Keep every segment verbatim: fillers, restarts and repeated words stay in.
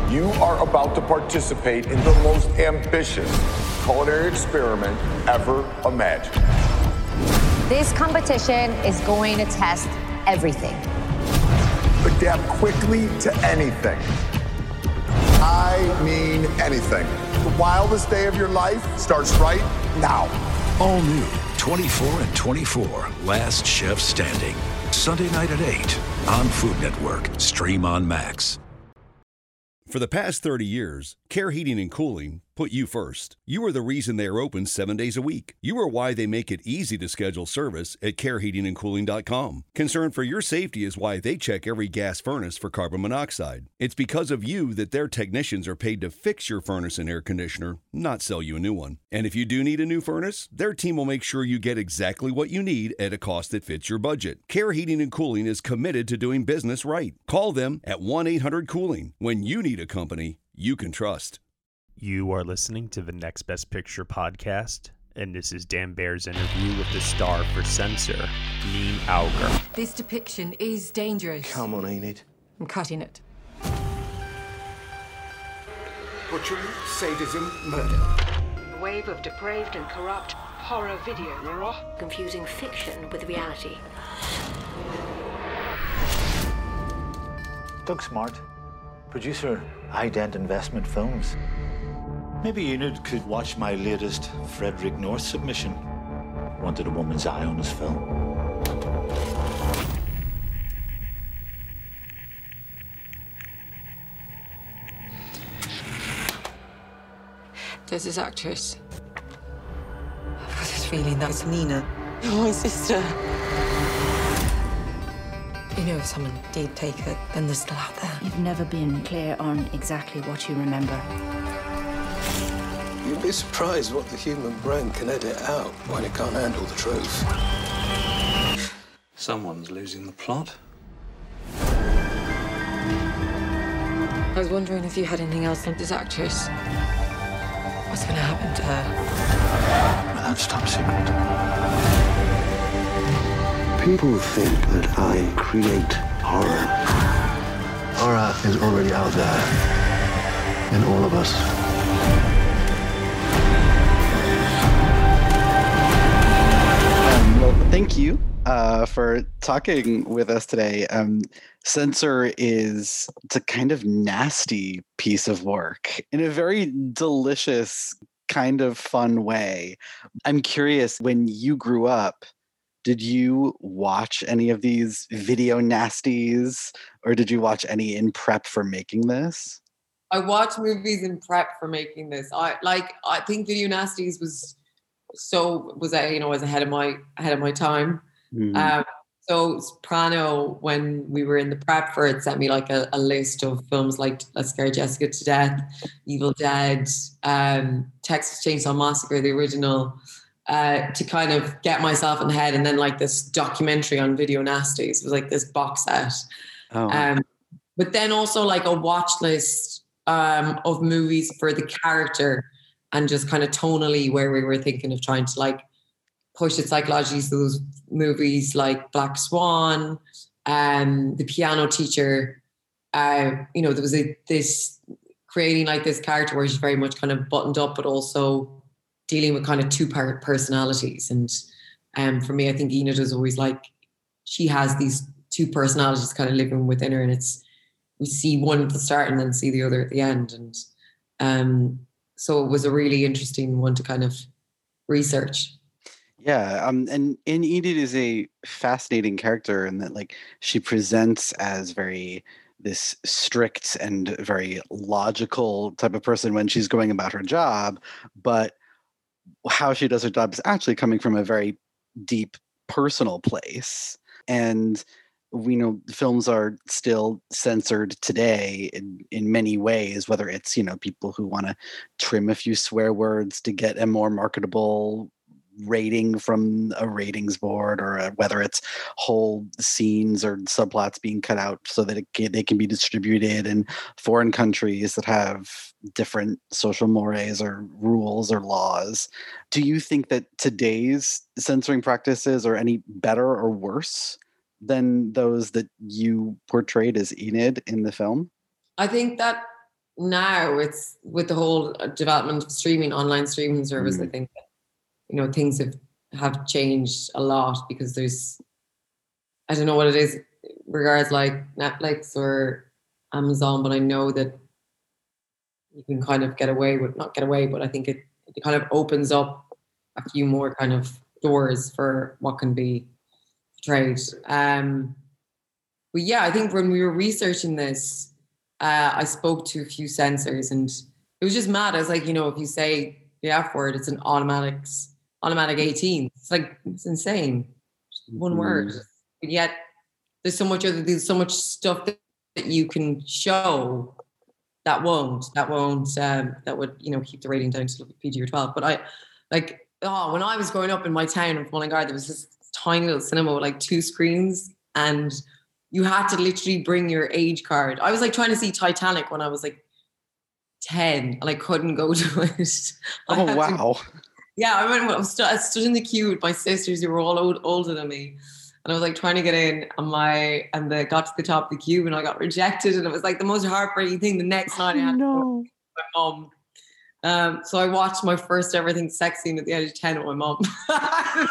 You are about to participate in the most ambitious culinary experiment ever imagined. This competition is going to test everything. Adapt quickly to anything. I mean anything. The wildest day of your life starts right now. All new twenty-four and twenty-four, Last Chef Standing. Sunday night at eight on Food Network. Stream on Max. For the past thirty years, Care Heating and Cooling put you first. You are the reason they are open seven days a week. You are why they make it easy to schedule service at care heating and cooling dot com. Concern for your safety is why they check every gas furnace for carbon monoxide. It's because of you that their technicians are paid to fix your furnace and air conditioner, not sell you a new one. And if you do need a new furnace, their team will make sure you get exactly what you need at a cost that fits your budget. Care Heating and Cooling is committed to doing business right. Call them at one eight hundred cooling when you need a company you can trust. You are listening to the Next Best Picture podcast, and this is Dan Baer's interview with the star for Censor, Neen Auger. This depiction is dangerous. Come on, Enid. I'm cutting it. Butchery, sadism, murder. A wave of depraved and corrupt horror video. Confusing fiction with reality. Doug Smart, producer, Ident Investment Films. Maybe Enid could watch my latest Frederick North submission. Wanted a woman's eye on his film. There's this actress. I've got this feeling that's Nina. My sister. You know, if someone did take her, then they're still out there. You've never been clear on exactly what you remember. You'd be surprised what the human brain can edit out when it can't handle the truth. Someone's losing the plot. I was wondering if you had anything else on this actress. What's going to happen to her? That's top secret. People think that I create horror. Horror is already out there in all of us. Um, well, thank you uh, for talking with us today. Um, Censor is it's a kind of nasty piece of work in a very delicious, kind of fun way. I'm curious, when you grew up, did you watch any of these video nasties, or did you watch any in prep for making this? I watched movies in prep for making this. I like. I think Video Nasties was so was a, you know was ahead of my ahead of my time. Mm-hmm. Um, so Soprano, when we were in the prep for it, sent me like a, a list of films like Let's Scare Jessica to Death, Evil Dead, um, Texas Chainsaw Massacre, the original. Uh, to kind of get myself in the head, and then like this documentary on Video Nasties. It was like this box set. Oh. Um, but then also like a watch list um, of movies for the character, and just kind of tonally where we were thinking of trying to like push it psychologically. So those movies like Black Swan, um, The Piano Teacher, uh, you know, there was a, this creating like this character where she's very much kind of buttoned up, but also dealing with kind of two-part personalities. And um, for me, I think Enid is always like, she has these two personalities kind of living within her, and it's, we see one at the start and then see the other at the end. And um, so it was a really interesting one to kind of research. Yeah, um, and, and Enid is a fascinating character in that, like, she presents as very this strict and very logical type of person when she's going about her job, but how she does her job is actually coming from a very deep personal place. And we know films are still censored today in, in many ways, whether it's, you know, people who want to trim a few swear words to get a more marketable rating from a ratings board, or a, whether it's whole scenes or subplots being cut out so that it can, they can be distributed in foreign countries that have different social mores or rules or laws. Do you think that today's censoring practices are any better or worse than those that you portrayed as Enid in the film? I think that now it's with the whole development of streaming, online streaming service, mm. I think, you know, things have, have changed a lot because there's, I don't know what it is regards like Netflix or Amazon, but I know that you can kind of get away with, not get away, but I think it, it kind of opens up a few more kind of doors for what can be portrayed. Um, but yeah, I think when we were researching this, uh, I spoke to a few censors and it was just mad. I was like, you know, if you say the F word, it's an automatic, automatic eighteen. It's like, it's insane. One mm-hmm. word. But yet there's so much other, there's so much stuff that, that you can show that won't, that won't, um, that would, you know, keep the rating down to P G or twelve. But I, like, oh, when I was growing up in my town in Mullingar, there was this tiny little cinema with like two screens and you had to literally bring your age card. I was like trying to see Titanic when I was like ten and I couldn't go to it. Oh, wow. To, yeah, I remember I, was st- I stood in the queue with my sisters who were all old, older than me. And I was like trying to get in and my, and they got to the top of the queue and I got rejected. And it was like the most heartbreaking thing. The next night I had no. to go with my mom. Um, so I watched my first ever thing sex scene at the age of ten with my mom. I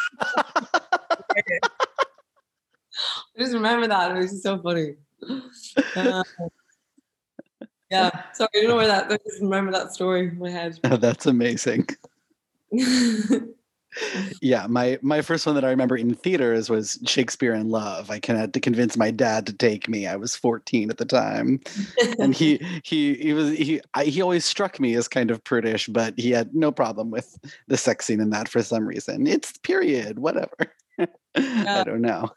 just remember that. It was just so funny. Uh, yeah, sorry, I don't know where that, I just remember that story in my head. Oh, that's amazing. Yeah, my my first one that I remember in theaters was Shakespeare in Love. I had to convince my dad to take me. I was fourteen at the time, and he he he was he I, he always struck me as kind of prudish, but he had no problem with the sex scene in that for some reason. It's period, whatever. Yeah. I don't know.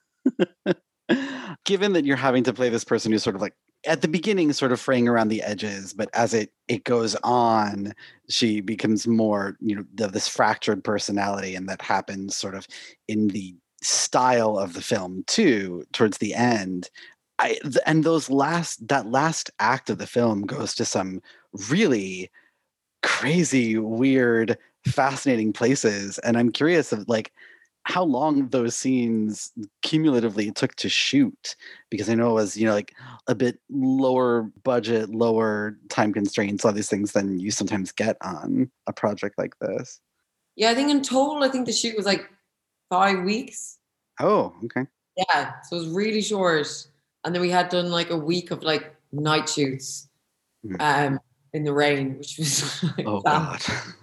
Given that you're having to play this person who's sort of like at the beginning sort of fraying around the edges, but as it it goes on, she becomes more, you know, the, this fractured personality, and that happens sort of in the style of the film too, towards the end. I and those last that last act of the film goes to some really crazy, weird, fascinating places. And I'm curious of like how long those scenes cumulatively took to shoot, because I know it was, you know, like a bit lower budget, lower time constraints, all these things than you sometimes get on a project like this. Yeah, I think in total, I think the shoot was like five weeks. Oh, okay. Yeah, so it was really short. And then we had done like a week of like night shoots mm. um, in the rain, which was like oh God.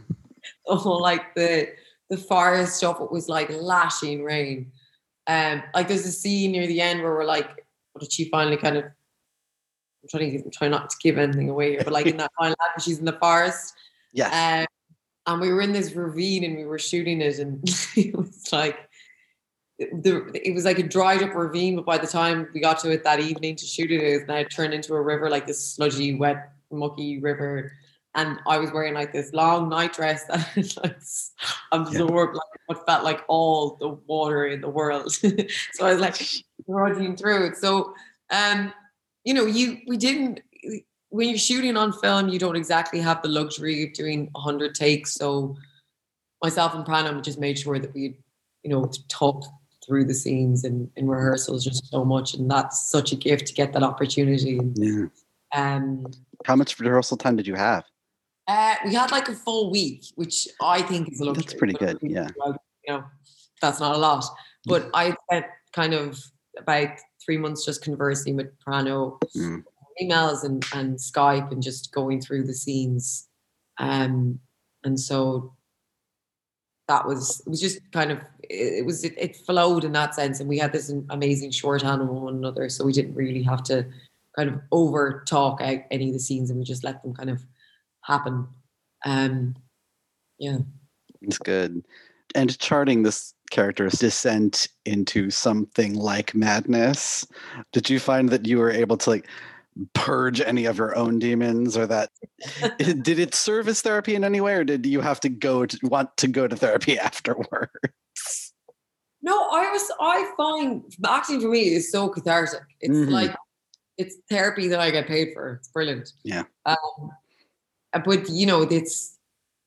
Oh, like the the forest stuff, it was like lashing rain. Um, like there's a scene near the end where we're like, what did she finally kind of, I'm trying to try not to give anything away here, but like in that final act, she's in the forest. Yeah. Um, and we were in this ravine and we were shooting it, and it was like, the it was like a dried up ravine, but by the time we got to it that evening to shoot it, it was now turned into a river, like this sludgy, wet, mucky river. And I was wearing like this long night dress that like absorbed yeah. like what felt like all the water in the world. So I was like trudging through it. So, um, you know, you we didn't when you're shooting on film, you don't exactly have the luxury of doing a hundred takes. So myself and Pranam just made sure that we, you know, talked through the scenes and in rehearsals just so much, and that's such a gift to get that opportunity. Yeah. Um, how much rehearsal time did you have? Uh, we had like a full week, which I think is a luxury. That's pretty good, yeah. You know, that's not a lot. But I spent kind of about three months just conversing with Prano, mm. emails and, and Skype, and just going through the scenes. Um, and so that was, it was just kind of, it, it was, it, it flowed in that sense. And we had this amazing shorthand on one another. So we didn't really have to kind of over talk out any of the scenes, and we just let them kind of happen. Um, yeah. It's good. And charting this character's descent into something like madness, did you find that you were able to like purge any of your own demons, or that did it serve as therapy in any way, or did you have to go to want to go to therapy afterwards? No, I was, I find acting for me is so cathartic. It's mm-hmm. like, it's therapy that I get paid for. It's brilliant. Yeah. Um, But, you know, it's,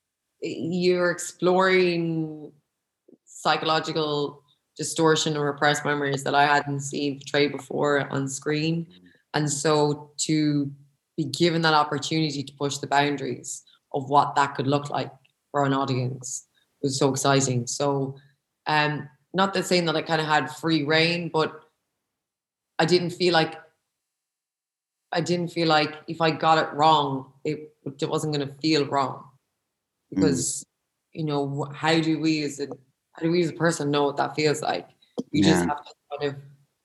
you're exploring psychological distortion or repressed memories that I hadn't seen portrayed before on screen. And so to be given that opportunity to push the boundaries of what that could look like for an audience was so exciting. So, um, not that saying that I kind of had free reign, but I didn't feel like I didn't feel like if I got it wrong, it, it wasn't going to feel wrong. Because, mm. you know, how do we as a how do we as a person know what that feels like? You yeah. just have to kind of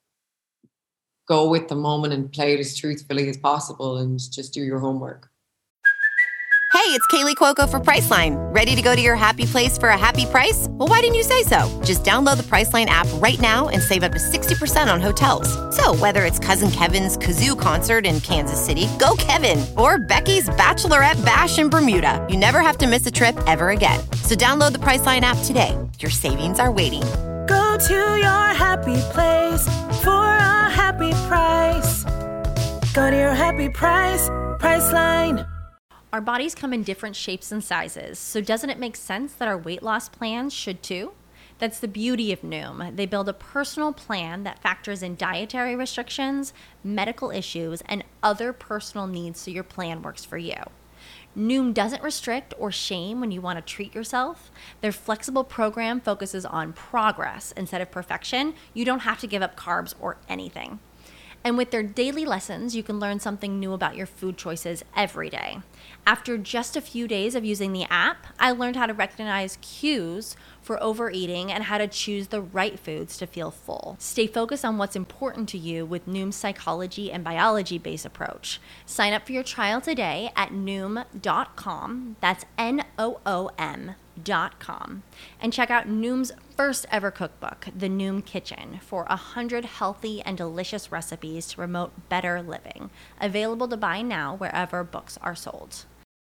go with the moment and play it as truthfully as possible and just do your homework. Hey, it's Kaylee Cuoco for Priceline. Ready to go to your happy place for a happy price? Well, why didn't you say so? Just download the Priceline app right now and save up to sixty percent on hotels. So whether it's Cousin Kevin's Kazoo Concert in Kansas City, go Kevin, or Becky's Bachelorette Bash in Bermuda, you never have to miss a trip ever again. So download the Priceline app today. Your savings are waiting. Go to your happy place for a happy price. Go to your happy price, Priceline. Our bodies come in different shapes and sizes, so doesn't it make sense that our weight loss plans should too? That's the beauty of Noom. They build a personal plan that factors in dietary restrictions, medical issues, and other personal needs so your plan works for you. Noom doesn't restrict or shame when you want to treat yourself. Their flexible program focuses on progress instead of perfection. You don't have to give up carbs or anything. And with their daily lessons, you can learn something new about your food choices every day. After just a few days of using the app, I learned how to recognize cues for overeating and how to choose the right foods to feel full. Stay focused on what's important to you with Noom's psychology and biology-based approach. Sign up for your trial today at noom dot com. That's N O O M dot com. And check out Noom's first ever cookbook, The Noom Kitchen, for one hundred healthy and delicious recipes to promote better living. Available to buy now wherever books are sold.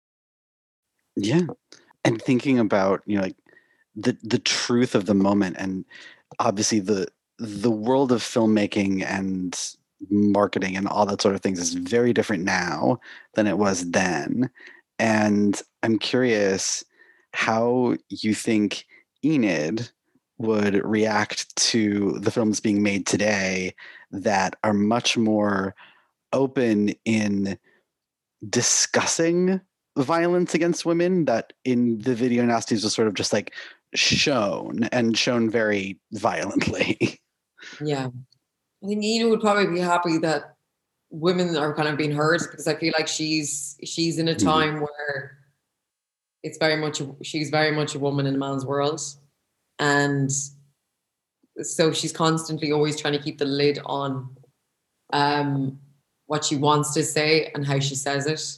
Yeah. And thinking about, you know, like the the truth of the moment, and obviously the the world of filmmaking and marketing and all that sort of things is very different now than it was then. And I'm curious how you think Enid would react to the films being made today that are much more open in discussing violence against women, that in the video nasties was sort of just like shown and shown very violently. Yeah. I think Enid would probably be happy that women are kind of being heard, because I feel like she's she's in a time mm-hmm. where it's very much, she's very much a woman in a man's world. And so she's constantly always trying to keep the lid on um, what she wants to say and how she says it.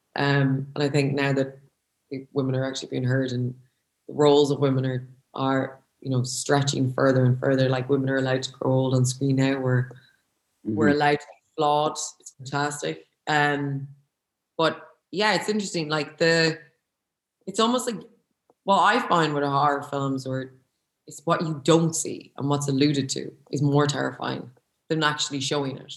Um, and I think now that women are actually being heard and the roles of women are, are, you know, stretching further and further, like women are allowed to grow old on screen now, we're, mm-hmm. we're allowed to be flawed. It's fantastic. Um, but yeah, it's interesting. Like the, it's almost like, what I find with horror films, or it's what you don't see and what's alluded to, is more terrifying than actually showing it.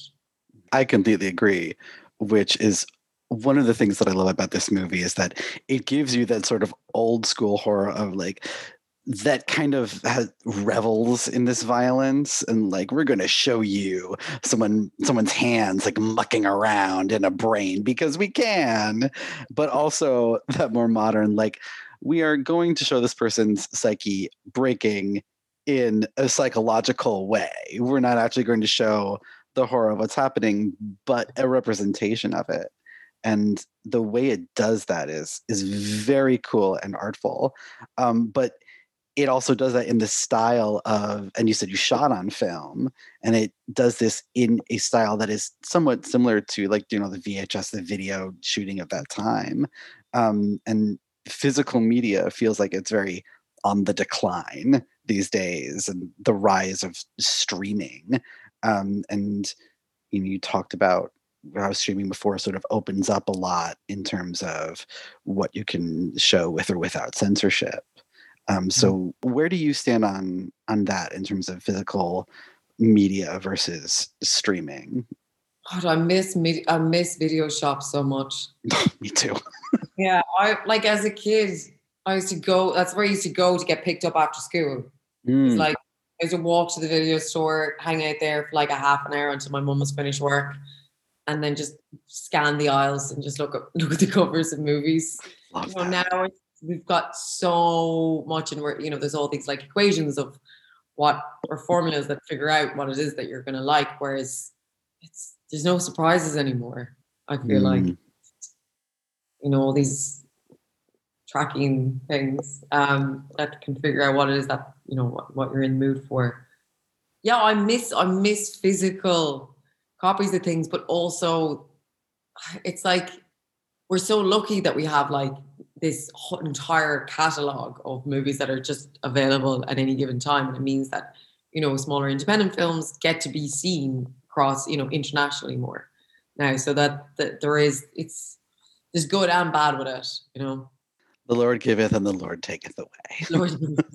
I completely agree, which is one of the things that I love about this movie, is that it gives you that sort of old school horror of like, that kind of has, revels in this violence, and like, we're going to show you someone someone's hands like mucking around in a brain because we can, but also that more modern, like, we are going to show this person's psyche breaking in a psychological way. We're not actually going to show the horror of what's happening, but a representation of it. And the way it does that is is very cool and artful. Um, but it also does that in the style of, and you said you shot on film, and it does this in a style that is somewhat similar to, like, you know, the V H S, the video shooting of that time. Um, and physical media feels like it's very on the decline these days, and the rise of streaming. Um, and you know, you talked about how streaming before sort of opens up a lot in terms of what you can show with or without censorship. Um, so where do you stand on on that in terms of physical media versus streaming? God, I miss I miss video shops so much. Me too. Yeah, I like as a kid, I used to go. That's where I used to go to get picked up after school. Mm. It's like I used to walk to the video store, hang out there for like a half an hour until my mum was finished work, and then just scan the aisles and just look up look at the covers of movies. Love you know, that. now it's, we've got so much, and we're you know there's all these like equations of what or formulas that figure out what it is that you're going to like, whereas it's there's no surprises anymore. I feel Mm. like you know all these tracking things um, that can figure out what it is that you know what, what you're in the mood for. Yeah, I miss I miss physical copies of things, but also it's like we're so lucky that we have like this whole entire catalog of movies that are just available at any given time, and it means that you know smaller independent films get to be seen across you know internationally more now, so that, that there is it's there's good and bad with it, you know. The Lord giveth and the Lord taketh away. Lord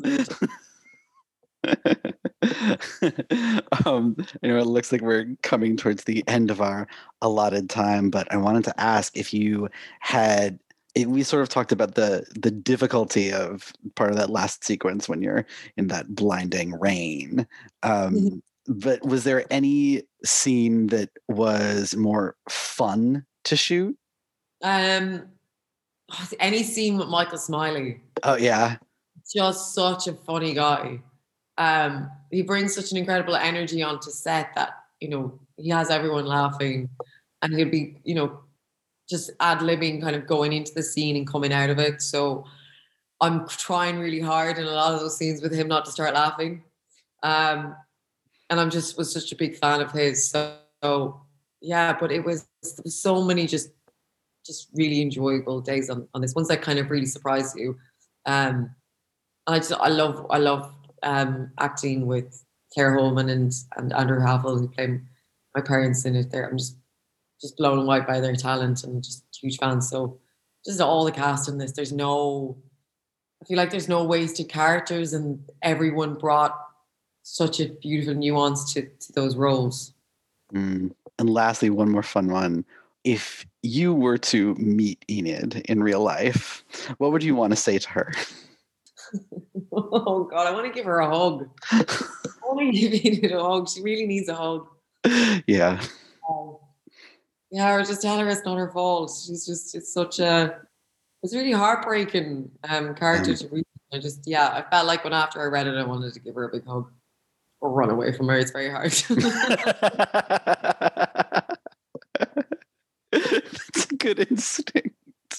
um, you know, it looks like we're coming towards the end of our allotted time, but I wanted to ask if you had. It, we sort of talked about the the difficulty of part of that last sequence when you're in that blinding rain. Um, Mm-hmm. But was there any scene that was more fun to shoot? Um, any scene with Michael Smiley. Oh yeah, Just such a funny guy. Um, he brings such an incredible energy onto set that you know he has everyone laughing, and he'll be you know just ad-libbing, kind of going into the scene and coming out of it. So I'm trying really hard in a lot of those scenes with him not to start laughing. Um, and I'm just was such a big fan of his. So, so yeah, but it was, there was so many just just really enjoyable days on, on this. Ones that kind of really surprised you. Um, and I just I love I love um, acting with Claire Holman and and Andrew Havel, who play my parents in it. There, I'm just just blown away by their talent and just huge fans. So just all the cast in this, there's no, I feel like there's no wasted characters, and everyone brought such a beautiful nuance to, to those roles. Mm. And lastly, one more fun one. If you were to meet Enid in real life, what would you want to say to her? Oh God, I want to give her a hug. I want to give Enid a hug. She really needs a hug. Yeah. Um, Yeah, or just tell her it's not her fault. She's just, it's such a, it's really heartbreaking um, character to read. I just, yeah, I felt like when after I read it, I wanted to give her a big hug or run away from her. It's very hard. That's a good instinct.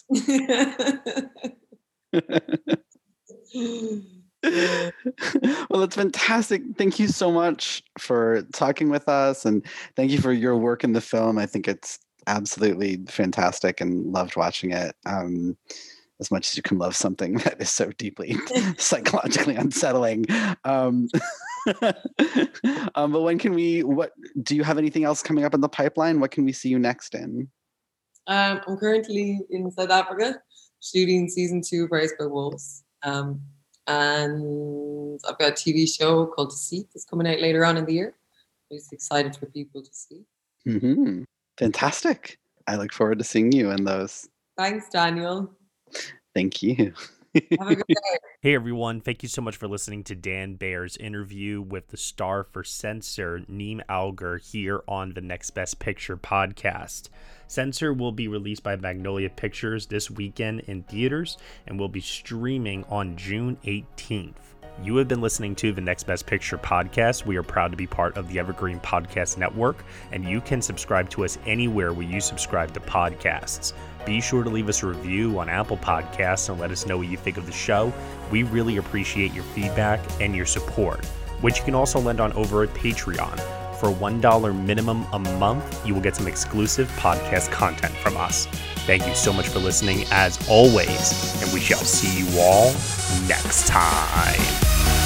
Well, it's fantastic. Thank you so much for talking with us, and thank you for your work in the film. I think it's absolutely fantastic and loved watching it. Um, as much as you can love something that is so deeply psychologically unsettling. Um, um, but when can we, what, do you have anything else coming up in the pipeline? What can we see you next in? Um, I'm currently in South Africa shooting season two of Raised by Wolves. Um, and I've got a T V show called Deceit that's coming out later on in the year. I'm just excited for people to see. Mm-hmm. Fantastic. I look forward to seeing you in those. Thanks, Daniel. Thank you. Have a good day. Hey everyone, thank you so much for listening to Dan Baer's interview with the star for Censor, Neem Algar, here on the Next Best Picture podcast. Censor will be released by Magnolia Pictures this weekend in theaters and will be streaming on June eighteenth. You have been listening to the Next Best Picture podcast. We are proud to be part of the Evergreen Podcast Network, and you can subscribe to us anywhere where you subscribe to podcasts. Be sure to leave us a review on Apple Podcasts and let us know what you think of the show. We really appreciate your feedback and your support, which you can also lend on over at Patreon. For one dollar minimum a month, you will get some exclusive podcast content from us. Thank you so much for listening, as always, and we shall see you all next time.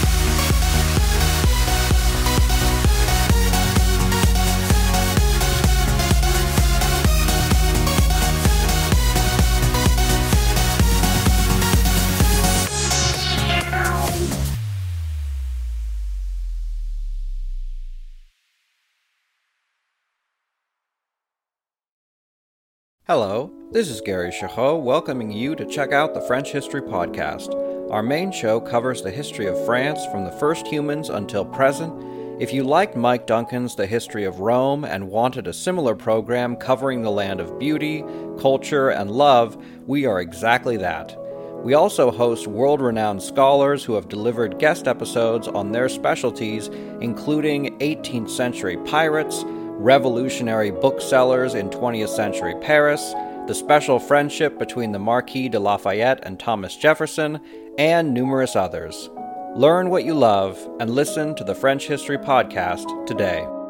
Hello, this is Gary Chahot welcoming you to check out the French History Podcast. Our main show covers the history of France from the first humans until present, If you liked Mike Duncan's The History of Rome and wanted a similar program covering the land of beauty, culture, and love, we are exactly that. We also host world-renowned scholars who have delivered guest episodes on their specialties, including eighteenth century pirates, revolutionary booksellers in twentieth century Paris, the special friendship between the Marquis de Lafayette and Thomas Jefferson, and numerous others. Learn what you love and listen to the French History Podcast today.